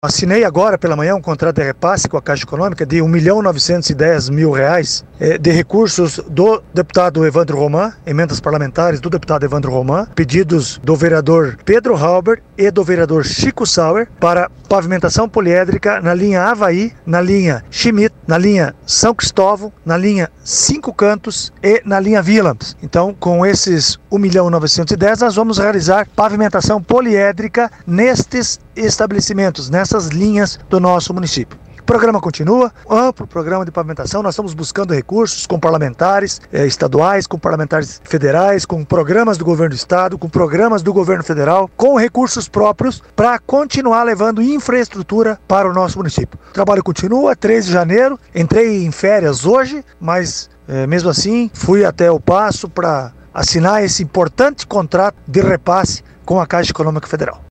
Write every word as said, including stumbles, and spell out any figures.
Assinei agora pela manhã um contrato de repasse com a Caixa Econômica de um milhão novecentos e dez mil reais eh, de recursos do deputado Evandro Roman, emendas parlamentares do deputado Evandro Roman, pedidos do vereador Pedro Halber e do vereador Chico Sauer para pavimentação poliédrica na linha Avaí, na linha Schmidt, na linha São Cristóvão, na linha Cinco Cantos e na linha Willems. Então, com esses um milhão novecentos e dez, nós vamos realizar pavimentação poliédrica nestes estabelecimentos, nessas linhas do nosso município. O programa continua, amplo programa de pavimentação. Nós estamos buscando recursos com parlamentares eh, estaduais, com parlamentares federais, com programas do governo do estado, com programas do governo federal, com recursos próprios para continuar levando infraestrutura para o nosso município. O trabalho continua, treze de janeiro, entrei em férias hoje, mas eh, mesmo assim fui até o Paço para assinar esse importante contrato de repasse com a Caixa Econômica Federal.